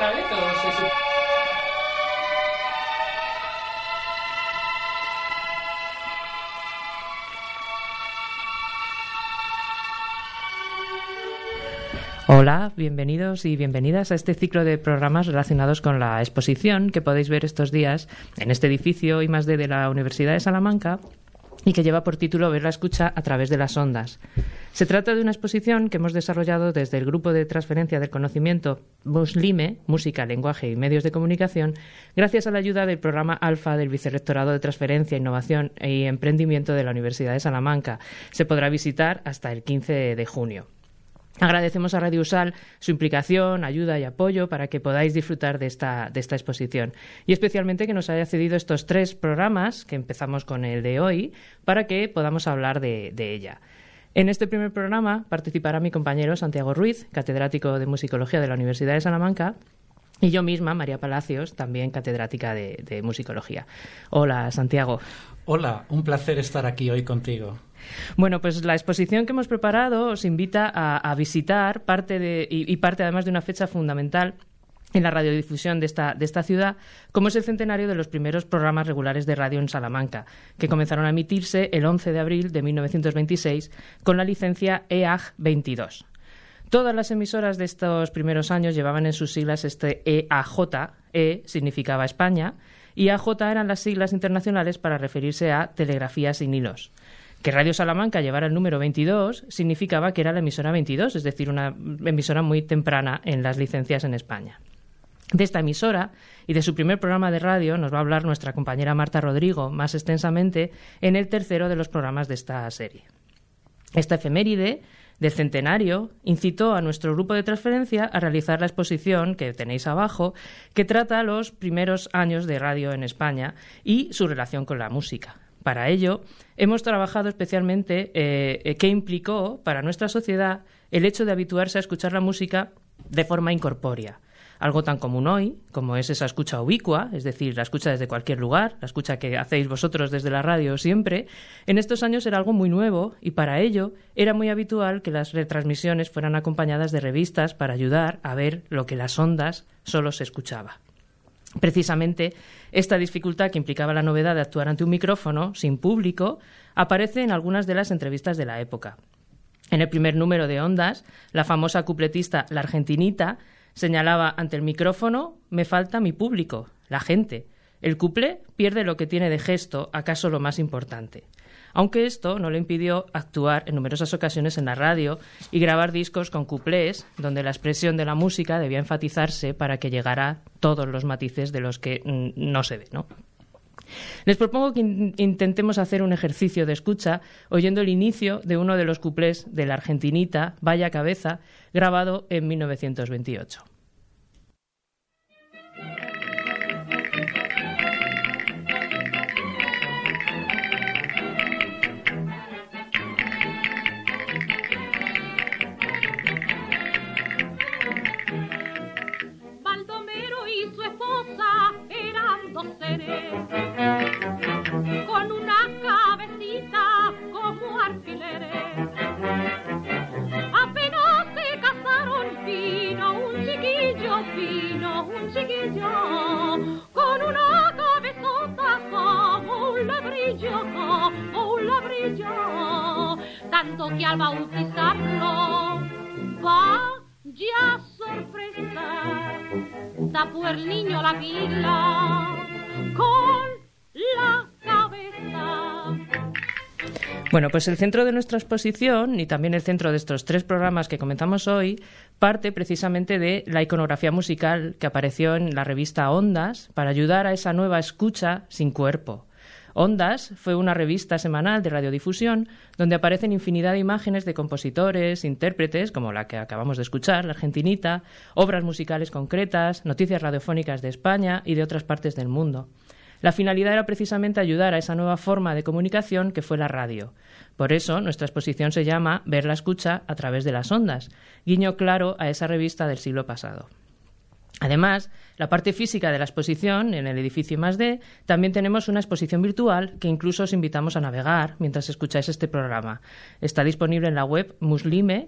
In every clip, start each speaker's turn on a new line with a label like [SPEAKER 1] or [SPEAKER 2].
[SPEAKER 1] otra vez o se... Hola, bienvenidos y bienvenidas a este ciclo de programas relacionados con la exposición que podéis ver estos días en este edificio I+D de la Universidad de Salamanca y que lleva por título Ver la escucha a través de las ondas. Se trata de una exposición que hemos desarrollado desde el Grupo de Transferencia del Conocimiento MUSLIME, Música, Lenguaje y Medios de Comunicación, gracias a la ayuda del programa Alfa del Vicerrectorado de Transferencia, Innovación y Emprendimiento de la Universidad de Salamanca. Se podrá visitar hasta el 15 de junio. Agradecemos a Radio USAL su implicación, ayuda y apoyo para que podáis disfrutar de esta exposición. Y especialmente que nos haya cedido estos 3 programas, que empezamos con el de hoy, para que podamos hablar de ella. En este primer programa participará mi compañero Santiago Ruiz, catedrático de Musicología de la Universidad de Salamanca, y yo misma, María Palacios, también catedrática de Musicología. Hola, Santiago.
[SPEAKER 2] Hola, un placer estar aquí hoy contigo.
[SPEAKER 1] Bueno, pues la exposición que hemos preparado os invita a visitar parte además de una fecha fundamental en la radiodifusión de esta ciudad, como es el centenario de los primeros programas regulares de radio en Salamanca, que comenzaron a emitirse el 11 de abril de 1926 con la licencia EAG 22. Todas las emisoras de estos primeros años llevaban en sus siglas este EAJ, E significaba España, y AJ eran las siglas internacionales para referirse a telegrafía sin hilos. Que Radio Salamanca llevara el número 22 significaba que era la emisora 22, es decir, una emisora muy temprana en las licencias en España. De esta emisora y de su primer programa de radio nos va a hablar nuestra compañera Marta Rodrigo más extensamente en el tercero de los programas de esta serie. Esta efeméride del centenario incitó a nuestro grupo de transferencia a realizar la exposición que tenéis abajo, que trata los primeros años de radio en España y su relación con la música. Para ello, hemos trabajado especialmente qué implicó para nuestra sociedad el hecho de habituarse a escuchar la música de forma incorpórea. Algo tan común hoy, como es esa escucha ubicua, es decir, la escucha desde cualquier lugar, la escucha que hacéis vosotros desde la radio siempre, en estos años era algo muy nuevo y para ello era muy habitual que las retransmisiones fueran acompañadas de revistas para ayudar a ver lo que las ondas solo se escuchaba. Precisamente, esta dificultad que implicaba la novedad de actuar ante un micrófono, sin público, aparece en algunas de las entrevistas de la época. En el primer número de Ondas, la famosa cupletista La Argentinita señalaba ante el micrófono: me falta mi público, la gente. El cuplé pierde lo que tiene de gesto, acaso lo más importante. Aunque esto no le impidió actuar en numerosas ocasiones en la radio y grabar discos con cuplés, donde la expresión de la música debía enfatizarse para que llegara a todos los matices de los que no se ve, ¿no? Les propongo que intentemos hacer un ejercicio de escucha oyendo el inicio de uno de los cuplés de La Argentinita, Vaya Cabeza, grabado en 1928.
[SPEAKER 3] Con una cabecita como alfileres, apenas se casaron, vino un chiquillo, con una cabezota como un labrillo, tanto que al bautizarlo, vaya sorpresa, tapó el niño la pila con la cabeza.
[SPEAKER 1] Bueno, pues el centro de nuestra exposición y también el centro de estos 3 programas que comentamos hoy parte precisamente de la iconografía musical que apareció en la revista Ondas para ayudar a esa nueva escucha sin cuerpo. Ondas fue una revista semanal de radiodifusión donde aparecen infinidad de imágenes de compositores, intérpretes, como la que acabamos de escuchar, La Argentinita, obras musicales concretas, noticias radiofónicas de España y de otras partes del mundo. La finalidad era precisamente ayudar a esa nueva forma de comunicación que fue la radio. Por eso, nuestra exposición se llama Ver la escucha a través de las ondas, guiño claro a esa revista del siglo pasado. Además, la parte física de la exposición, en el edificio I+D, también tenemos una exposición virtual que incluso os invitamos a navegar mientras escucháis este programa. Está disponible en la web muslime,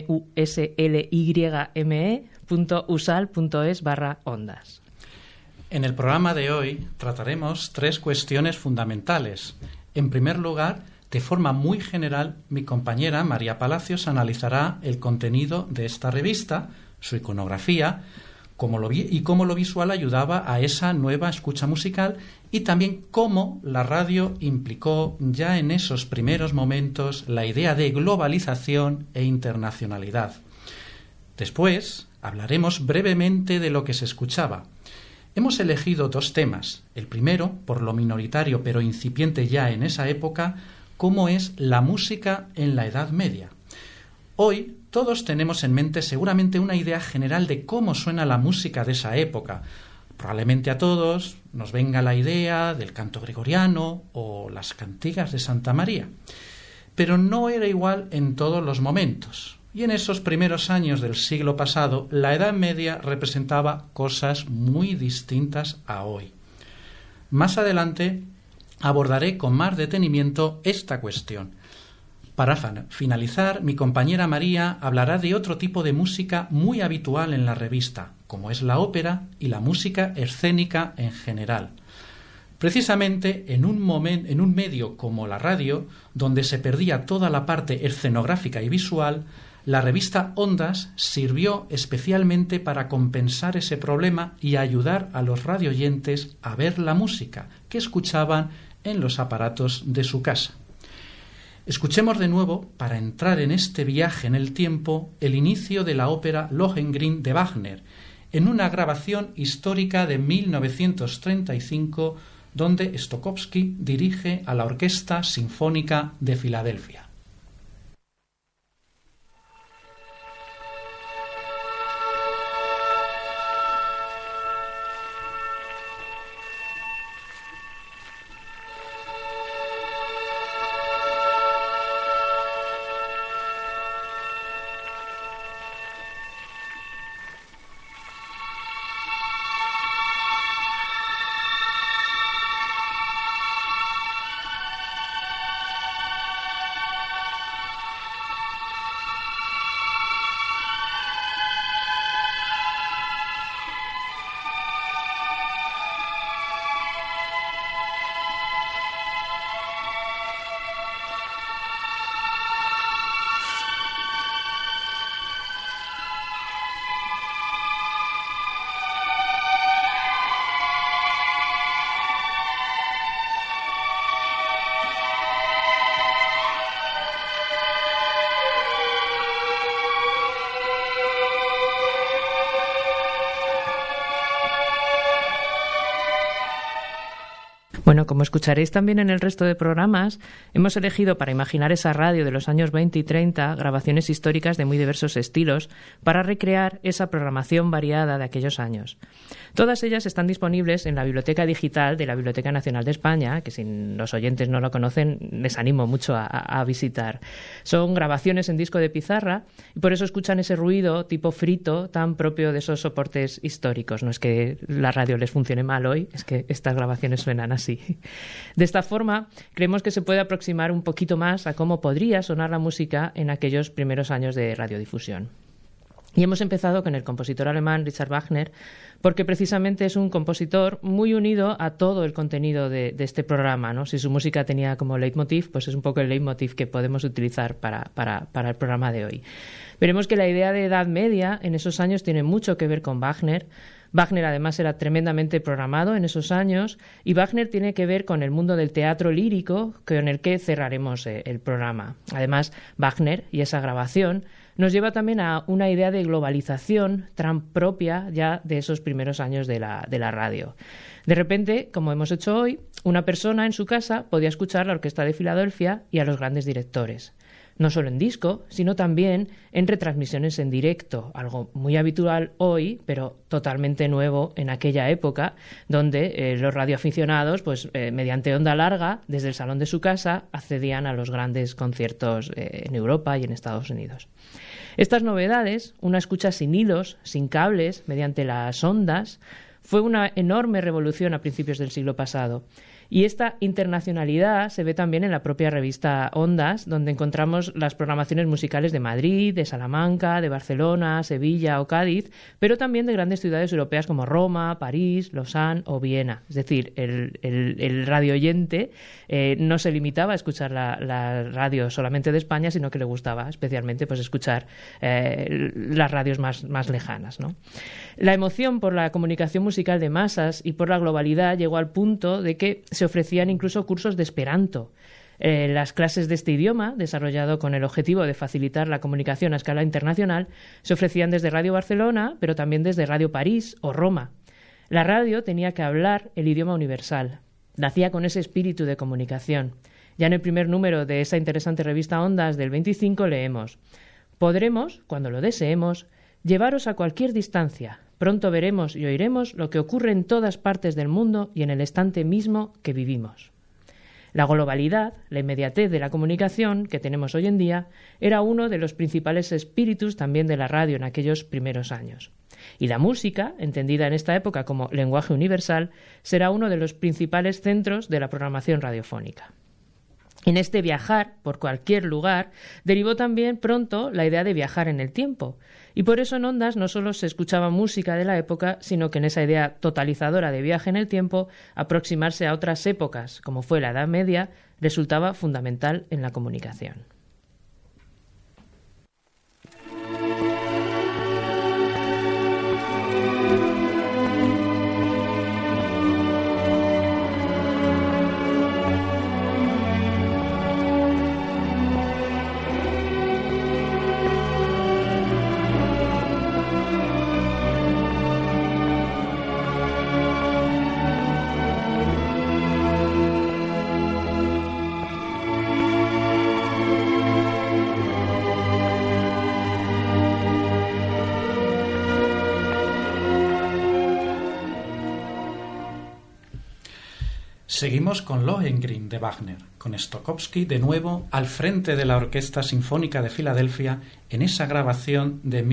[SPEAKER 1] muslyme.usal.es/ondas.
[SPEAKER 2] En el programa de hoy trataremos 3 cuestiones fundamentales. En primer lugar, de forma muy general, mi compañera María Palacios analizará el contenido de esta revista, su iconografía, cómo lo visual ayudaba a esa nueva escucha musical y también cómo la radio implicó ya en esos primeros momentos la idea de globalización e internacionalidad. Después hablaremos brevemente de lo que se escuchaba. Hemos elegido 2 temas. El primero, por lo minoritario pero incipiente ya en esa época, cómo es la música en la Edad Media. Hoy todos tenemos en mente seguramente una idea general de cómo suena la música de esa época. Probablemente a todos nos venga la idea del canto gregoriano o las cantigas de Santa María. Pero no era igual en todos los momentos. Y en esos primeros años del siglo pasado, la Edad Media representaba cosas muy distintas a hoy. Más adelante abordaré con más detenimiento esta cuestión. Para finalizar, mi compañera María hablará de otro tipo de música muy habitual en la revista, como es la ópera y la música escénica en general. Precisamente en un medio como la radio, donde se perdía toda la parte escenográfica y visual, la revista Ondas sirvió especialmente para compensar ese problema y ayudar a los radioyentes a ver la música que escuchaban en los aparatos de su casa. Escuchemos de nuevo, para entrar en este viaje en el tiempo, el inicio de la ópera Lohengrin de Wagner, en una grabación histórica de 1935, donde Stokowski dirige a la Orquesta Sinfónica de Filadelfia.
[SPEAKER 1] Bueno, como escucharéis también en el resto de programas, hemos elegido para imaginar esa radio de los años 20 y 30 grabaciones históricas de muy diversos estilos para recrear esa programación variada de aquellos años. Todas ellas están disponibles en la biblioteca digital de la Biblioteca Nacional de España, que si los oyentes no lo conocen, les animo mucho a visitar. Son grabaciones en disco de pizarra y por eso escuchan ese ruido tipo frito tan propio de esos soportes históricos. No es que la radio les funcione mal hoy, es que estas grabaciones suenan así. De esta forma, creemos que se puede aproximar un poquito más a cómo podría sonar la música en aquellos primeros años de radiodifusión. Y hemos empezado con el compositor alemán Richard Wagner, porque precisamente es un compositor muy unido a todo el contenido de este programa, ¿no? Si su música tenía como leitmotiv, pues es un poco el leitmotiv que podemos utilizar para el programa de hoy. Veremos que la idea de Edad Media en esos años tiene mucho que ver con Wagner. Wagner además era tremendamente programado en esos años y Wagner tiene que ver con el mundo del teatro lírico con el que cerraremos el programa. Además, Wagner y esa grabación nos lleva también a una idea de globalización tan propia ya de esos primeros años de la radio. De repente, como hemos hecho hoy, una persona en su casa podía escuchar la Orquesta de Filadelfia y a los grandes directores. no solo en disco, sino también en retransmisiones en directo, algo muy habitual hoy, pero totalmente nuevo en aquella época, donde los radioaficionados, pues mediante onda larga, desde el salón de su casa, accedían a los grandes conciertos en Europa y en Estados Unidos. Estas novedades, una escucha sin hilos, sin cables, mediante las ondas, fue una enorme revolución a principios del siglo pasado. Y esta internacionalidad se ve también en la propia revista Ondas, donde encontramos las programaciones musicales de Madrid, de Salamanca, de Barcelona, Sevilla o Cádiz, pero también de grandes ciudades europeas como Roma, París, Lausanne o Viena. Es decir, el radioyente no se limitaba a escuchar la radio solamente de España, sino que le gustaba especialmente pues escuchar las radios más lejanas, ¿no? La emoción por la comunicación musical de masas y por la globalidad llegó al punto de que se ofrecían incluso cursos de Esperanto. Las clases de este idioma, desarrollado con el objetivo de facilitar la comunicación a escala internacional, se ofrecían desde Radio Barcelona, pero también desde Radio París o Roma. La radio tenía que hablar el idioma universal. Nacía con ese espíritu de comunicación. Ya en el primer número de esa interesante revista Ondas del 25 leemos: «Podremos, cuando lo deseemos, llevaros a cualquier distancia. Pronto veremos y oiremos lo que ocurre en todas partes del mundo y en el instante mismo que vivimos». La globalidad, la inmediatez de la comunicación que tenemos hoy en día, era uno de los principales espíritus también de la radio en aquellos primeros años. Y la música, entendida en esta época como lenguaje universal, será uno de los principales centros de la programación radiofónica. En este viajar por cualquier lugar derivó también pronto la idea de viajar en el tiempo. Y por eso en Ondas no solo se escuchaba música de la época, sino que en esa idea totalizadora de viaje en el tiempo, aproximarse a otras épocas, como fue la Edad Media, resultaba fundamental en la comunicación.
[SPEAKER 2] Seguimos con Lohengrin de Wagner, con Stokowski de nuevo al frente de la Orquesta Sinfónica de Filadelfia en esa grabación de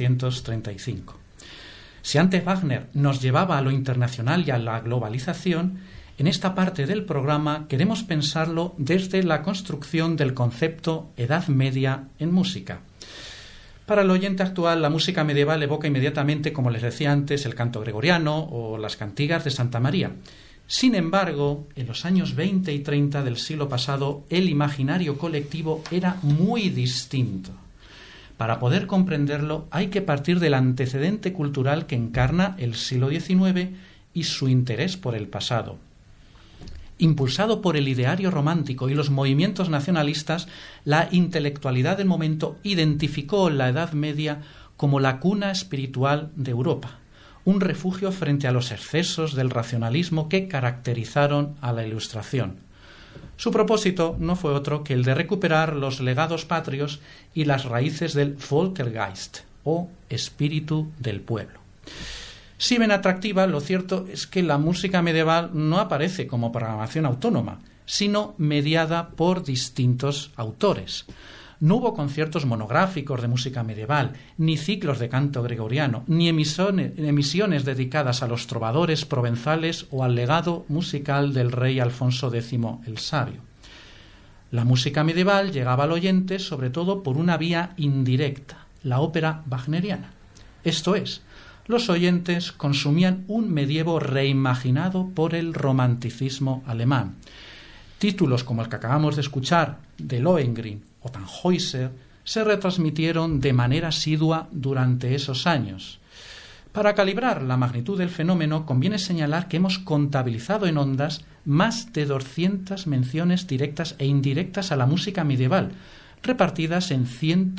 [SPEAKER 2] 1935. Si antes Wagner nos llevaba a lo internacional y a la globalización, en esta parte del programa queremos pensarlo desde la construcción del concepto Edad Media en música. Para el oyente actual, la música medieval evoca inmediatamente, como les decía antes, el canto gregoriano o las cantigas de Santa María. Sin embargo, en los años 20 y 30 del siglo pasado, el imaginario colectivo era muy distinto. Para poder comprenderlo, hay que partir del antecedente cultural que encarna el siglo XIX y su interés por el pasado. Impulsado por el ideario romántico y los movimientos nacionalistas, la intelectualidad del momento identificó la Edad Media como la cuna espiritual de Europa, un refugio frente a los excesos del racionalismo que caracterizaron a la Ilustración. Su propósito no fue otro que el de recuperar los legados patrios y las raíces del Völkergeist, o espíritu del pueblo. Si bien atractiva, lo cierto es que la música medieval no aparece como programación autónoma, sino mediada por distintos autores. No hubo conciertos monográficos de música medieval, ni ciclos de canto gregoriano, ni emisiones dedicadas a los trovadores provenzales o al legado musical del rey Alfonso X el Sabio. La música medieval llegaba al oyente sobre todo por una vía indirecta, la ópera wagneriana. Esto es, los oyentes consumían un medievo reimaginado por el romanticismo alemán. Títulos como el que acabamos de escuchar, de Lohengrin o Tannhäuser, se retransmitieron de manera asidua durante esos años. Para calibrar la magnitud del fenómeno, conviene señalar que hemos contabilizado en Ondas más de 200 menciones directas e indirectas a la música medieval, repartidas en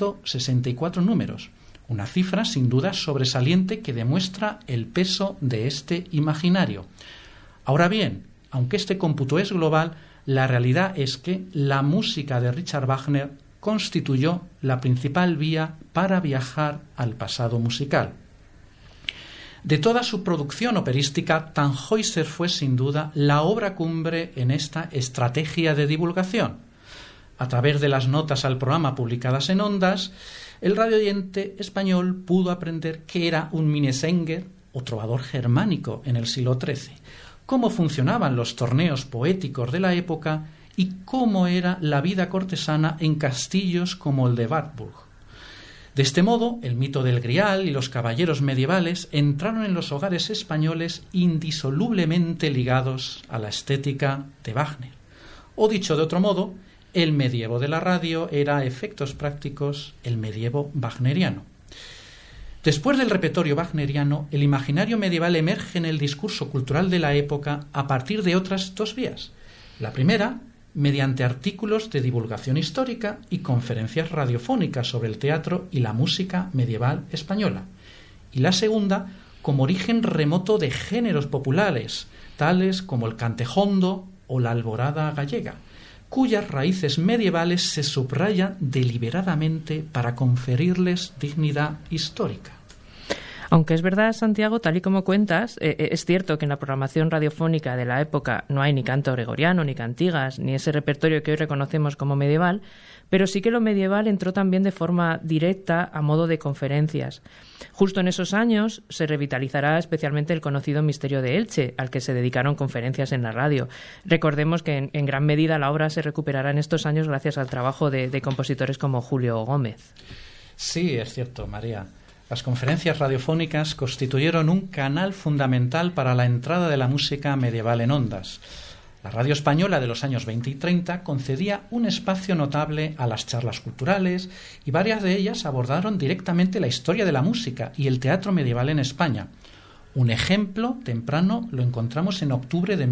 [SPEAKER 2] 164 números, una cifra sin duda sobresaliente que demuestra el peso de este imaginario. Ahora bien, aunque este cómputo es global, la realidad es que la música de Richard Wagner constituyó la principal vía para viajar al pasado musical. De toda su producción operística, Tannhäuser fue sin duda la obra cumbre en esta estrategia de divulgación. A través de las notas al programa publicadas en Ondas, el radioyente español pudo aprender qué era un Minnesänger o trovador germánico en el siglo XIII, cómo funcionaban los torneos poéticos de la época y cómo era la vida cortesana en castillos como el de Wartburg. De este modo, el mito del Grial y los caballeros medievales entraron en los hogares españoles indisolublemente ligados a la estética de Wagner. O dicho de otro modo, el medievo de la radio era a efectos prácticos el medievo wagneriano. Después del repertorio wagneriano, el imaginario medieval emerge en el discurso cultural de la época a partir de otras dos vías. La primera, mediante artículos de divulgación histórica y conferencias radiofónicas sobre el teatro y la música medieval española. Y la segunda, como origen remoto de géneros populares, tales como el cantejondo o la alborada gallega, cuyas raíces medievales se subrayan deliberadamente para conferirles dignidad histórica.
[SPEAKER 1] Aunque es verdad, Santiago, tal y como cuentas, es cierto que en la programación radiofónica de la época no hay ni canto gregoriano, ni cantigas, ni ese repertorio que hoy reconocemos como medieval, pero sí que lo medieval entró también de forma directa a modo de conferencias. Justo en esos años se revitalizará especialmente el conocido Misterio de Elche, al que se dedicaron conferencias en la radio. Recordemos que en gran medida la obra se recuperará en estos años gracias al trabajo de compositores como Julio Gómez.
[SPEAKER 2] Sí, es cierto, María. Las conferencias radiofónicas constituyeron un canal fundamental para la entrada de la música medieval en Ondas. La radio española de los años 20 y 30 concedía un espacio notable a las charlas culturales y varias de ellas abordaron directamente la historia de la música y el teatro medieval en España. Un ejemplo temprano lo encontramos en octubre de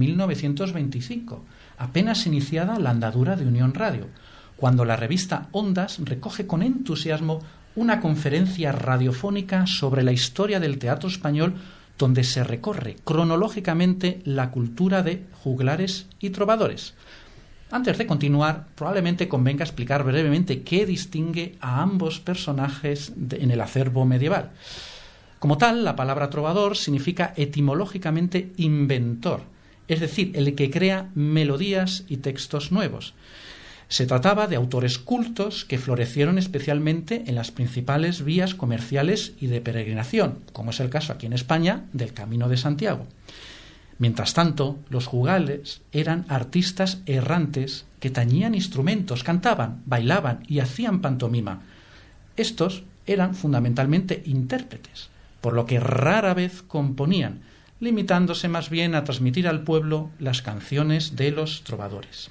[SPEAKER 2] 1925, apenas iniciada la andadura de Unión Radio, cuando la revista Ondas recoge con entusiasmo una conferencia radiofónica sobre la historia del teatro español donde se recorre cronológicamente la cultura de juglares y trovadores. Antes de continuar, probablemente convenga explicar brevemente qué distingue a ambos personajes en el acervo medieval. Como tal, la palabra trovador significa etimológicamente inventor, es decir, el que crea melodías y textos nuevos. Se trataba de autores cultos que florecieron especialmente en las principales vías comerciales y de peregrinación, como es el caso aquí en España del Camino de Santiago. Mientras tanto, los juglares eran artistas errantes que tañían instrumentos, cantaban, bailaban y hacían pantomima. Estos eran fundamentalmente intérpretes, por lo que rara vez componían, limitándose más bien a transmitir al pueblo las canciones de los trovadores.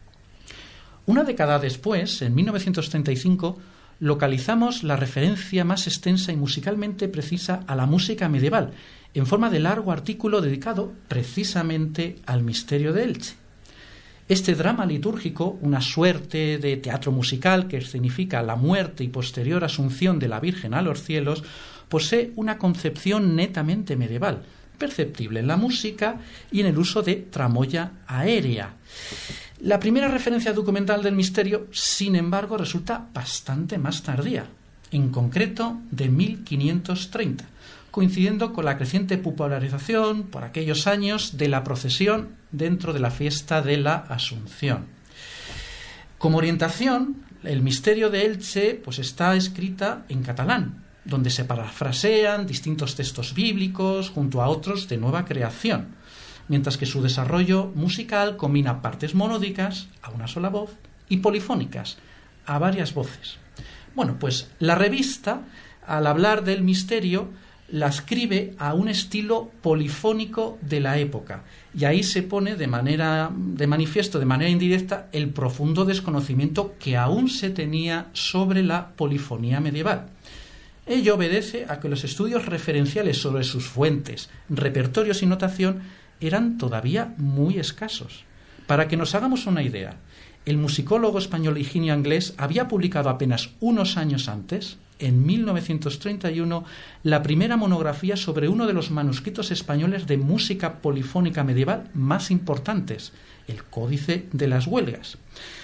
[SPEAKER 2] Una década después, en 1935, localizamos la referencia más extensa y musicalmente precisa a la música medieval, en forma de largo artículo dedicado precisamente al Misterio de Elche. Este drama litúrgico, una suerte de teatro musical que significa la muerte y posterior asunción de la Virgen a los cielos, posee una concepción netamente medieval, perceptible en la música y en el uso de tramoya aérea. La primera referencia documental del misterio, sin embargo, resulta bastante más tardía, en concreto de 1530, coincidiendo con la creciente popularización por aquellos años de la procesión dentro de la fiesta de la Asunción. Como orientación, el Misterio de Elche está escrita en catalán, donde se parafrasean distintos textos bíblicos junto a otros de nueva creación, mientras que su desarrollo musical combina partes monódicas, a una sola voz, y polifónicas, a varias voces. Bueno, pues la revista, al hablar del misterio, la escribe a un estilo polifónico de la época, y ahí se pone de manifiesto, de manera indirecta, el profundo desconocimiento que aún se tenía sobre la polifonía medieval. Ello obedece a que los estudios referenciales sobre sus fuentes, repertorios y notación eran todavía muy escasos. Para que nos hagamos una idea, el musicólogo español Higinio Anglés había publicado apenas unos años antes, en 1931, la primera monografía sobre uno de los manuscritos españoles de música polifónica medieval más importantes, el Códice de las Huelgas.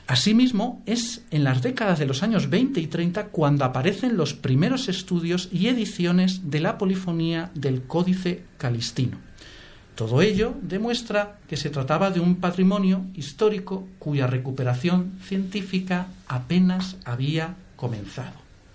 [SPEAKER 2] Asimismo, es en las décadas de los años 20 y 30 cuando aparecen los primeros estudios y ediciones de la polifonía del Códice Calistino. Todo ello demuestra que se trataba de un patrimonio histórico cuya recuperación científica apenas había comenzado.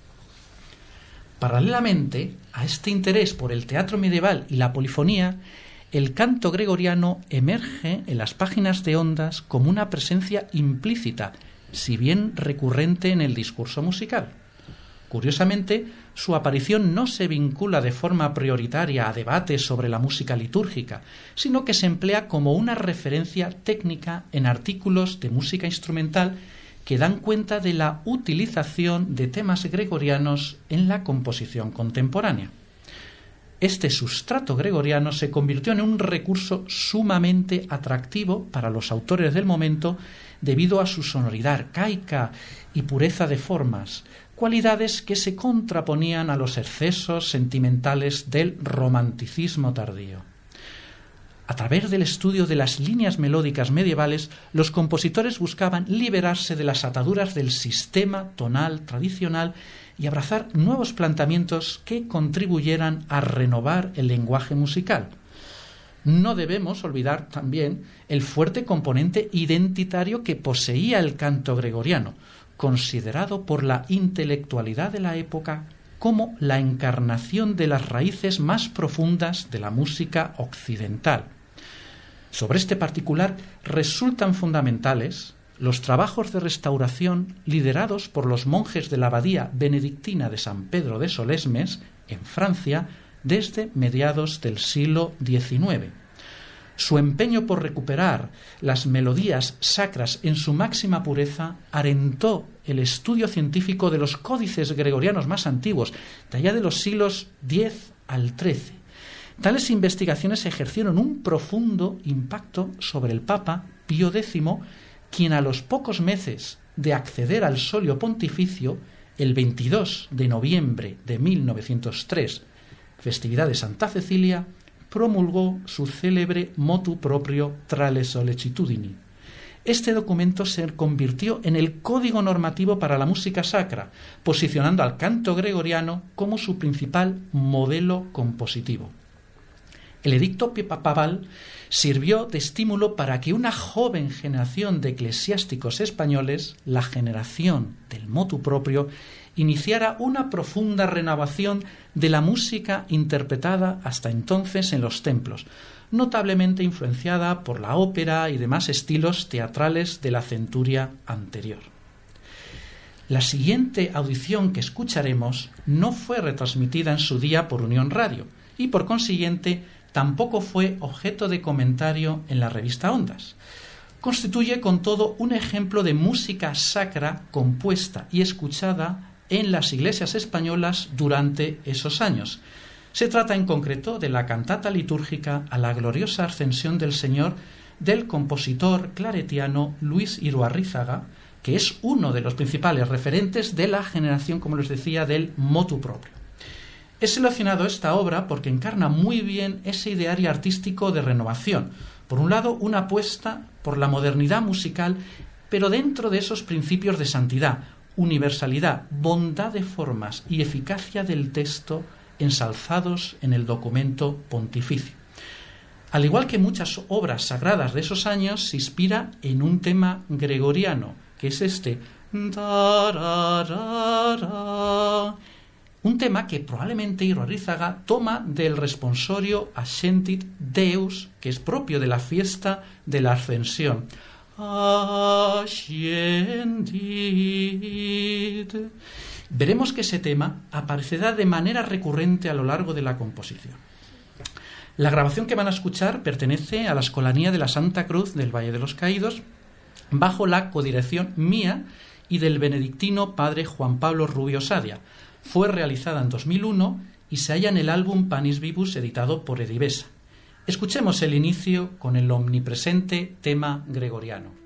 [SPEAKER 2] Paralelamente a este interés por el teatro medieval y la polifonía, el canto gregoriano emerge en las páginas de Ondas como una presencia implícita, si bien recurrente en el discurso musical. Curiosamente, su aparición no se vincula de forma prioritaria a debates sobre la música litúrgica, sino que se emplea como una referencia técnica en artículos de música instrumental que dan cuenta de la utilización de temas gregorianos en la composición contemporánea. Este sustrato gregoriano se convirtió en un recurso sumamente atractivo para los autores del momento debido a su sonoridad arcaica y pureza de formas, cualidades que se contraponían a los excesos sentimentales del romanticismo tardío. A través del estudio de las líneas melódicas medievales, los compositores buscaban liberarse de las ataduras del sistema tonal tradicional y abrazar nuevos planteamientos que contribuyeran a renovar el lenguaje musical. No debemos olvidar también el fuerte componente identitario que poseía el canto gregoriano, considerado por la intelectualidad de la época como la encarnación de las raíces más profundas de la música occidental. Sobre este particular resultan fundamentales los trabajos de restauración liderados por los monjes de la abadía benedictina de San Pedro de Solesmes, en Francia, desde mediados del siglo XIX. Su empeño por recuperar las melodías sacras en su máxima pureza alentó el estudio científico de los códices gregorianos más antiguos, de allá de los siglos X al XIII. Tales investigaciones ejercieron un profundo impacto sobre el Papa Pío X, quien a los pocos meses de acceder al solio pontificio, el 22 de noviembre de 1903, festividad de Santa Cecilia, promulgó su célebre motu proprio Tra le sollecitudini. Este documento se convirtió en el código normativo para la música sacra, posicionando al canto gregoriano como su principal modelo compositivo. El edicto papal sirvió de estímulo para que una joven generación de eclesiásticos españoles, la generación del motu proprio, iniciara una profunda renovación de la música interpretada hasta entonces en los templos, notablemente influenciada por la ópera y demás estilos teatrales de la centuria anterior. La siguiente audición que escucharemos no fue retransmitida en su día por Unión Radio y, por consiguiente, tampoco fue objeto de comentario en la revista Ondas. Constituye con todo un ejemplo de música sacra compuesta y escuchada en las iglesias españolas durante esos años. Se trata en concreto de la cantata litúrgica a la gloriosa ascensión del Señor del compositor claretiano Luis Iruarrizaga, que es uno de los principales referentes de la generación, como les decía, del motu proprio. He seleccionado esta obra porque encarna muy bien ese ideario artístico de renovación. Por un lado, una apuesta por la modernidad musical, pero dentro de esos principios de santidad, universalidad, bondad de formas y eficacia del texto ensalzados en el documento pontificio. Al igual que muchas obras sagradas de esos años, se inspira en un tema gregoriano, que es este. Un tema que probablemente Iruarrizaga toma del responsorio Ascentit Deus, que es propio de la fiesta de la Ascensión. Ascendit. Veremos que ese tema aparecerá de manera recurrente a lo largo de la composición. La grabación que van a escuchar pertenece a la Escolanía de la Santa Cruz del Valle de los Caídos, bajo la codirección mía y del benedictino padre Juan Pablo Rubio Sadia. Fue realizada en 2001 y se halla en el álbum Panis Vivus editado por Edivesa. Escuchemos el inicio con el omnipresente tema gregoriano.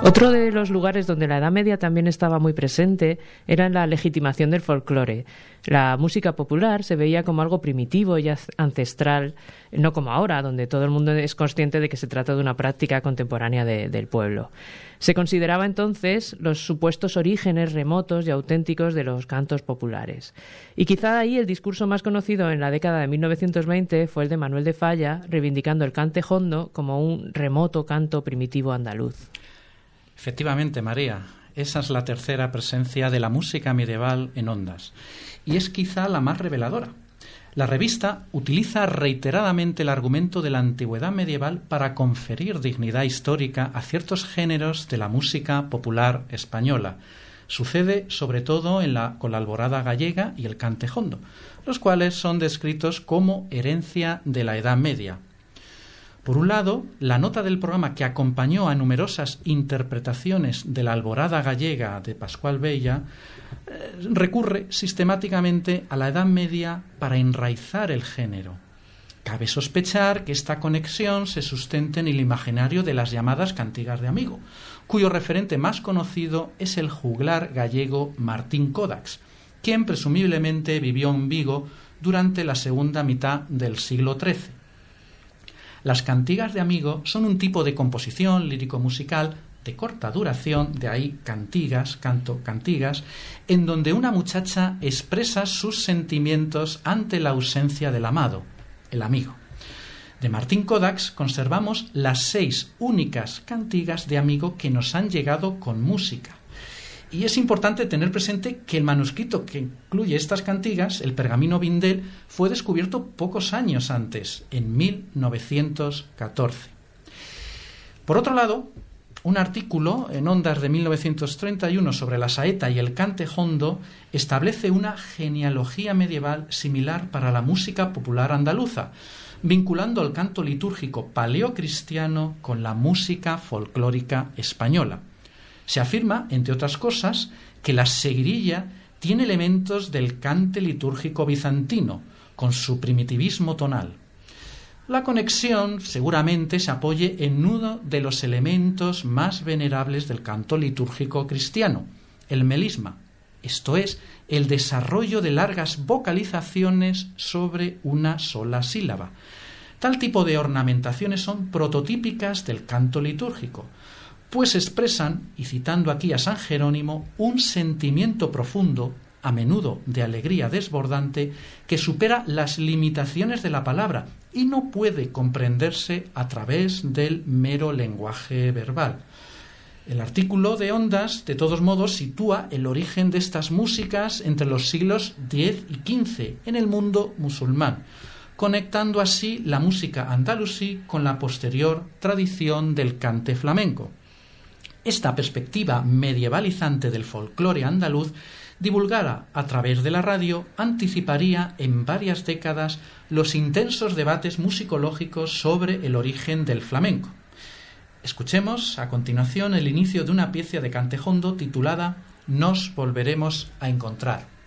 [SPEAKER 1] Otro de los lugares donde la Edad Media también estaba muy presente era en la legitimación del folclore. La música popular se veía como algo primitivo y ancestral, no como ahora, donde todo el mundo es consciente de que se trata de una práctica contemporánea del pueblo. Se consideraba entonces los supuestos orígenes remotos y auténticos de los cantos populares. Y quizá ahí el discurso más conocido en la década de 1920 fue el de Manuel de Falla, reivindicando el cante jondo como un remoto canto primitivo andaluz.
[SPEAKER 2] Efectivamente, María, esa es la tercera presencia de la música medieval en Ondas, y es quizá la más reveladora. La revista utiliza reiteradamente el argumento de la antigüedad medieval para conferir dignidad histórica a ciertos géneros de la música popular española. Sucede sobre todo con la alborada gallega y el cante jondo, los cuales son descritos como herencia de la Edad Media. Por un lado, la nota del programa que acompañó a numerosas interpretaciones de la alborada gallega de Pascual Bella recurre sistemáticamente a la Edad Media para enraizar el género. Cabe sospechar que esta conexión se sustente en el imaginario de las llamadas cantigas de amigo, cuyo referente más conocido es el juglar gallego Martín Codax, quien presumiblemente vivió en Vigo durante la segunda mitad del siglo XIII. Las cantigas de amigo son un tipo de composición lírico-musical de corta duración, de ahí cantigas, en donde una muchacha expresa sus sentimientos ante la ausencia del amado, el amigo. De Martín Codax conservamos las 6 únicas cantigas de amigo que nos han llegado con música. Y es importante tener presente que el manuscrito que incluye estas cantigas, el pergamino Vindel, fue descubierto pocos años antes, en 1914. Por otro lado, un artículo en Ondas de 1931 sobre la saeta y el cante jondo establece una genealogía medieval similar para la música popular andaluza, vinculando el canto litúrgico paleocristiano con la música folclórica española. Se afirma, entre otras cosas, que la seguirilla tiene elementos del cante litúrgico bizantino, con su primitivismo tonal. La conexión seguramente se apoye en uno de los elementos más venerables del canto litúrgico cristiano, el melisma, esto es, el desarrollo de largas vocalizaciones sobre una sola sílaba. Tal tipo de ornamentaciones son prototípicas del canto litúrgico, pues expresan, y citando aquí a San Jerónimo, un sentimiento profundo, a menudo de alegría desbordante, que supera las limitaciones de la palabra y no puede comprenderse a través del mero lenguaje verbal. El artículo de Ondas, de todos modos, sitúa el origen de estas músicas entre los siglos X y XV en el mundo musulmán, conectando así la música andalusí con la posterior tradición del cante flamenco. Esta perspectiva medievalizante del folclore andaluz, divulgada a través de la radio, anticiparía en varias décadas los intensos debates musicológicos sobre el origen del flamenco. Escuchemos a continuación el inicio de una pieza de cante jondo titulada Nos volveremos a encontrar.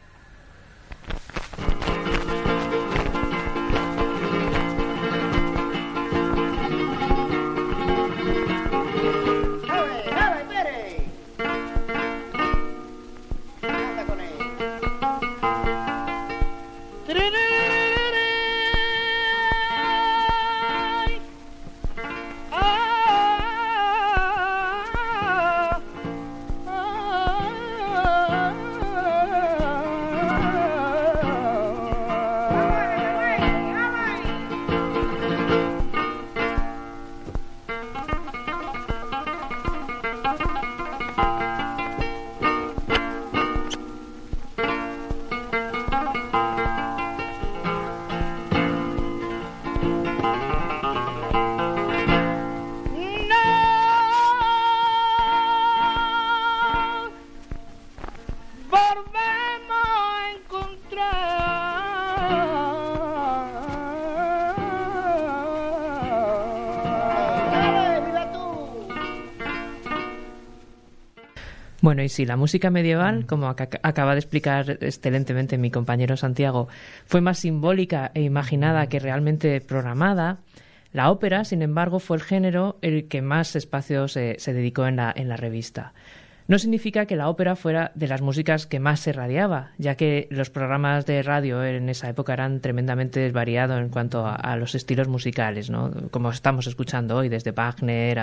[SPEAKER 1] Bueno, y si la música medieval, como acaba de explicar excelentemente mi compañero Santiago, fue más simbólica e imaginada que realmente programada, La ópera, sin embargo, fue el género el que más espacio se dedicó en la revista. No significa que la ópera fuera de las músicas que más se radiaba, ya que los programas de radio en esa época eran tremendamente variados en cuanto a los estilos musicales, ¿no? Como estamos escuchando hoy, desde Wagner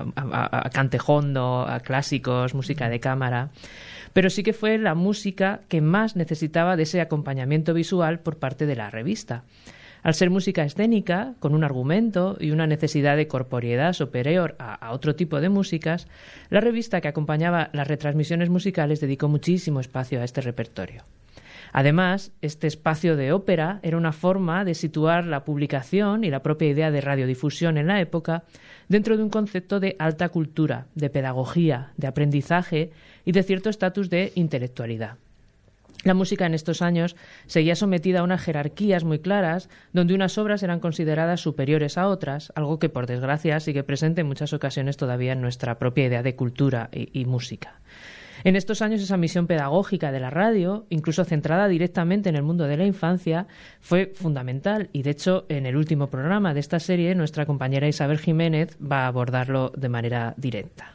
[SPEAKER 1] a cantejondo, a clásicos, música de cámara. Pero sí que fue la música que más necesitaba de ese acompañamiento visual por parte de la revista. Al ser música escénica, con un argumento y una necesidad de corporeidad superior a otro tipo de músicas, la revista que acompañaba las retransmisiones musicales dedicó muchísimo espacio a este repertorio. Además, este espacio de ópera era una forma de situar la publicación y la propia idea de radiodifusión en la época dentro de un concepto de alta cultura, de pedagogía, de aprendizaje y de cierto estatus de intelectualidad. La música en estos años seguía sometida a unas jerarquías muy claras, donde unas obras eran consideradas superiores a otras, algo que por desgracia sigue presente en muchas ocasiones todavía en nuestra propia idea de cultura y música. En estos años esa misión pedagógica de la radio, incluso centrada directamente en el mundo de la infancia, fue fundamental y de hecho en el último programa de esta serie nuestra compañera Isabel Jiménez va a abordarlo de manera directa.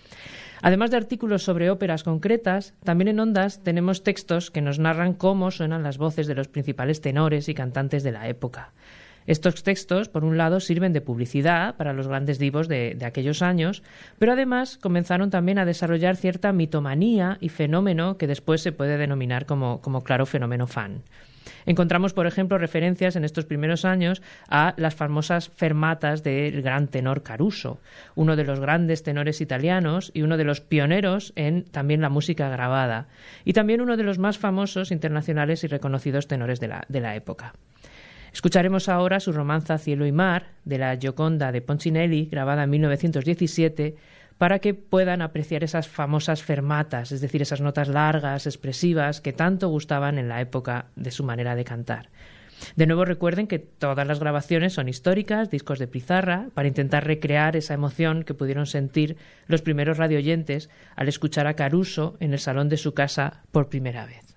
[SPEAKER 1] Además de artículos sobre óperas concretas, también en Ondas tenemos textos que nos narran cómo suenan las voces de los principales tenores y cantantes de la época. Estos textos, por un lado, sirven de publicidad para los grandes divos de aquellos años, pero además comenzaron también a desarrollar cierta mitomanía y fenómeno que después se puede denominar como claro fenómeno fan. Encontramos, por ejemplo, referencias en estos primeros años a las famosas fermatas del gran tenor Caruso, uno de los grandes tenores italianos y uno de los pioneros en también la música grabada, y también uno de los más famosos internacionales y reconocidos tenores de la época. Escucharemos ahora su romanza Cielo y Mar, de la Gioconda de Poncinelli, grabada en 1917, para que puedan apreciar esas famosas fermatas, es decir, esas notas largas, expresivas, que tanto gustaban en la época de su manera de cantar. De nuevo recuerden que todas las grabaciones son históricas, discos de pizarra, para intentar recrear esa emoción que pudieron sentir los primeros radioyentes al escuchar a Caruso en el salón de su casa por primera vez.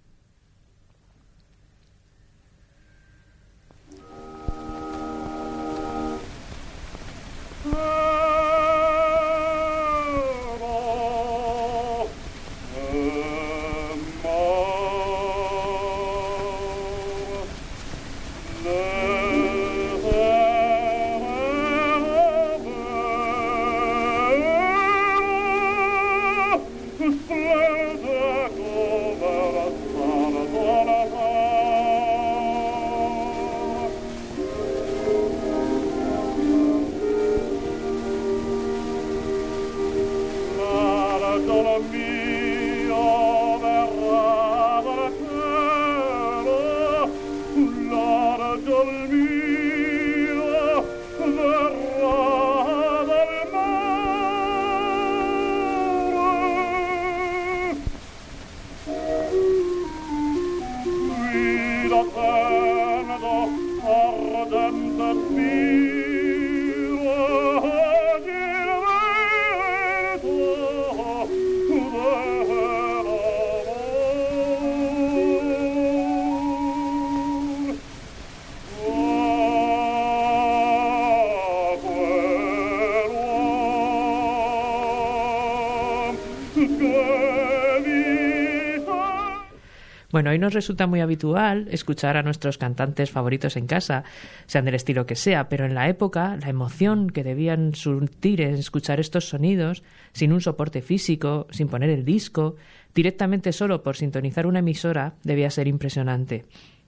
[SPEAKER 1] Bueno, hoy nos resulta muy habitual escuchar a nuestros cantantes favoritos en casa, sean del estilo que sea, pero en la época la emoción que debían sentir en escuchar estos sonidos, sin un soporte físico, sin poner el disco, directamente solo por sintonizar una emisora, debía ser impresionante.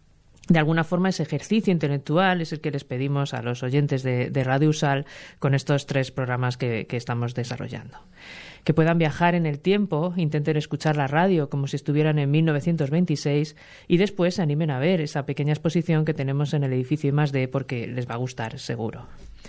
[SPEAKER 1] De alguna forma ese ejercicio intelectual es el que les pedimos a los oyentes de Radio Usal con estos 3 programas que estamos desarrollando. Que puedan viajar en el tiempo, intenten escuchar la radio como si estuvieran en 1926 y después se animen a ver esa pequeña exposición que tenemos en el edificio I+D porque les va a gustar seguro.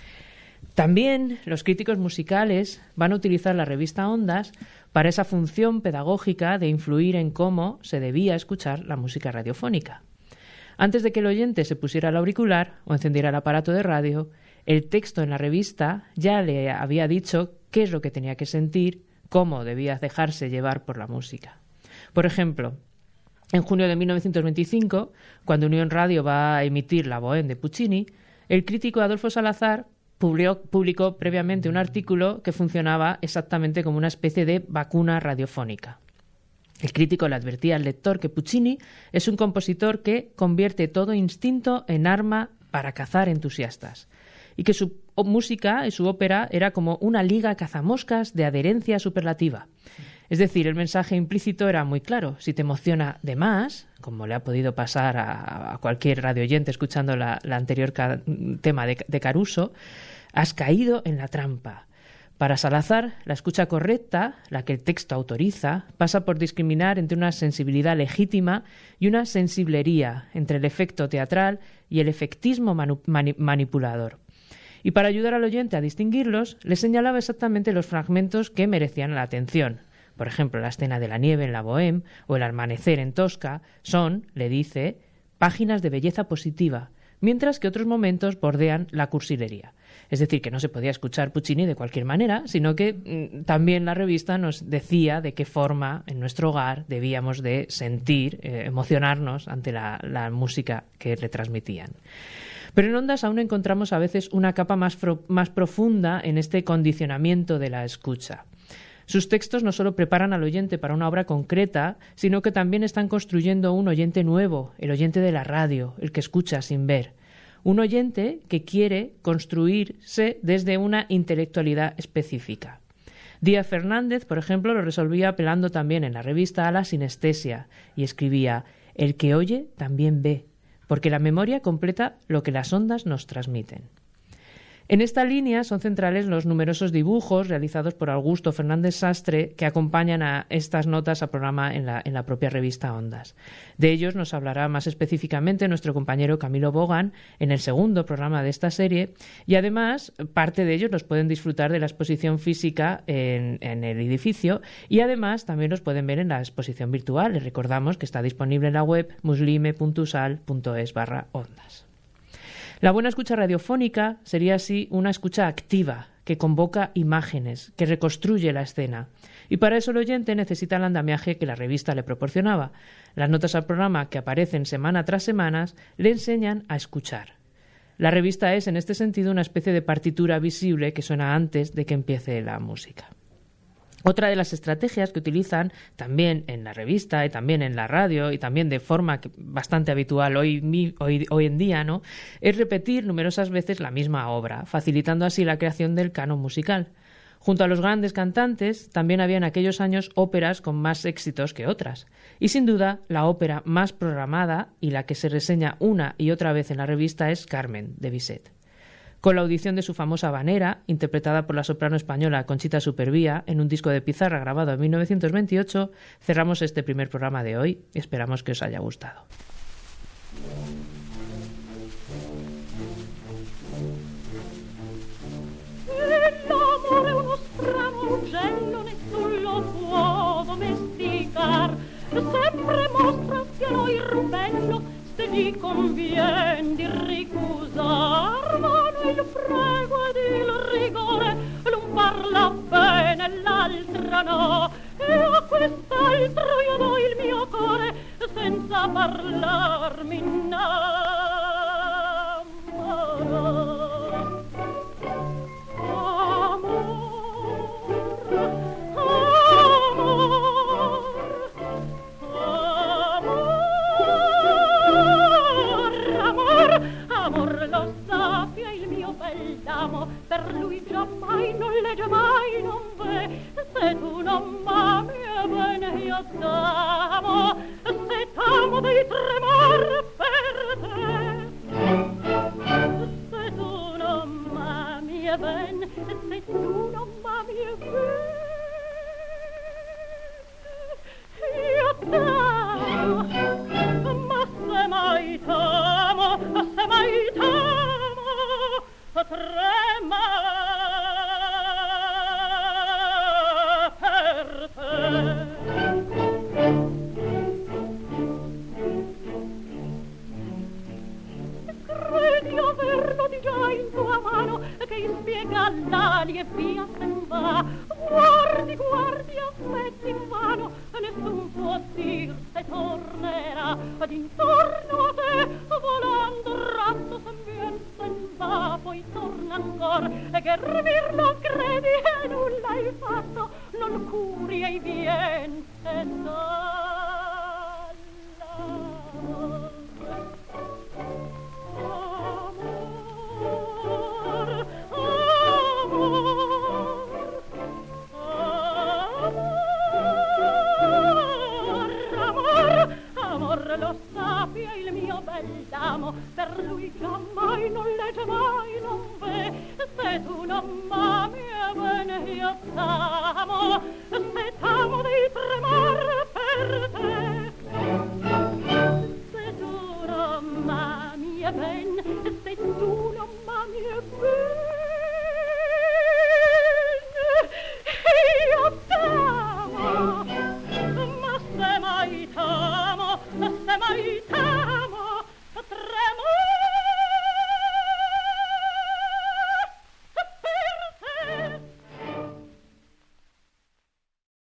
[SPEAKER 1] También los críticos musicales van a utilizar la revista Ondas para esa función pedagógica de influir en cómo se debía escuchar la música radiofónica. Antes de que el oyente se pusiera el auricular o encendiera el aparato de radio, el texto en la revista ya le había dicho qué es lo que tenía que sentir, cómo debía dejarse llevar por la música. Por ejemplo, en junio de 1925, cuando Unión Radio va a emitir la Bohème de Puccini, El crítico Adolfo Salazar publicó previamente un artículo que funcionaba exactamente como una especie de vacuna radiofónica. El crítico le advertía al lector que Puccini es un compositor que convierte todo instinto en arma para cazar entusiastas y que su música y su ópera era como una liga cazamoscas de adherencia superlativa. Es decir, el mensaje implícito era muy claro. Si te emociona de más, como le ha podido pasar a cualquier radioyente escuchando la anterior tema de Caruso, has caído en la trampa. Para Salazar, la escucha correcta, la que el texto autoriza, pasa por discriminar entre una sensibilidad legítima y una sensiblería, entre el efecto teatral y el efectismo manipulador. Y para ayudar al oyente a distinguirlos, le señalaba exactamente los fragmentos que merecían la atención. Por ejemplo, la escena de la nieve en la Bohème o el amanecer en Tosca son, le dice, páginas de belleza positiva, mientras que otros momentos bordean la cursilería. Es decir, que no se podía escuchar Puccini de cualquier manera, sino que también la revista nos decía de qué forma en nuestro hogar debíamos de sentir, emocionarnos ante la música que retransmitían. Pero en Ondas aún encontramos a veces una capa más profunda en este condicionamiento de la escucha. Sus textos no solo preparan al oyente para una obra concreta, sino que también están construyendo un oyente nuevo, el oyente de la radio, el que escucha sin ver. Un oyente que quiere construirse desde una intelectualidad específica. Díaz Fernández, por ejemplo, lo resolvía apelando también en la revista a la sinestesia y escribía: el que oye también ve, porque la memoria completa lo que las ondas nos transmiten. En esta línea son centrales los numerosos dibujos realizados por Augusto Fernández Sastre que acompañan a estas notas al programa en la propia revista Ondas. De ellos nos hablará más específicamente nuestro compañero Camilo Bogan en el segundo programa de esta serie, y además parte de ellos los pueden disfrutar de la exposición física en el edificio, y además también los pueden ver en la exposición virtual. Les recordamos que está disponible en la web muslime.usal.es/ondas. La buena escucha radiofónica sería así una escucha activa, que convoca imágenes, que reconstruye la escena. Y para eso el oyente necesita el andamiaje que la revista le proporcionaba. Las notas al programa, que aparecen semana tras semana, le enseñan a escuchar. La revista es, en este sentido, una especie de partitura visible que suena antes de que empiece la música. Otra de las estrategias que utilizan también en la revista y también en la radio y también de forma bastante habitual hoy en día, ¿no?, es repetir numerosas veces la misma obra, facilitando así la creación del canon musical. Junto a los grandes cantantes, también había en aquellos años óperas con más éxitos que otras. Y sin duda, la ópera más programada y la que se reseña una y otra vez en la revista es Carmen, de Bizet. Con la audición de su famosa habanera, interpretada por la soprano española Conchita Supervía en un disco de pizarra grabado en 1928, cerramos este primer programa de hoy y esperamos que os haya gustado.
[SPEAKER 3] L'amore è uno strano uccello, nessun lo può domesticar. Sempre mostra che a noi il rubello, se gli convien di ricusar, ma noi il prego ed il rigore, l'un parla bene, l'altra no, e a quest'altro io do il mio core, senza parlarmi innamorò. Per lui giammai non legge mai non ve, se tu non m'ami e bene io t'amo, se t'amo devi tremare per te. Se tu non m'ami e bene, se tu non m'ami e bene, io t'amo, ma se mai t'amo, trema per te. Credi averlo di già in tua mano, che ispiega l'ali e via sen va. Guardi, guardi, aspetti invano, nessun può dir se tornerà. Ed intorno a te, volando ratto sen vien sen va. che ravir non credi e nulla hai fatto, non curi e vien e lo sappia il mio bell'amo, per lui giammai non legge mai non ve, se tu non m'ami e bene io t'amo,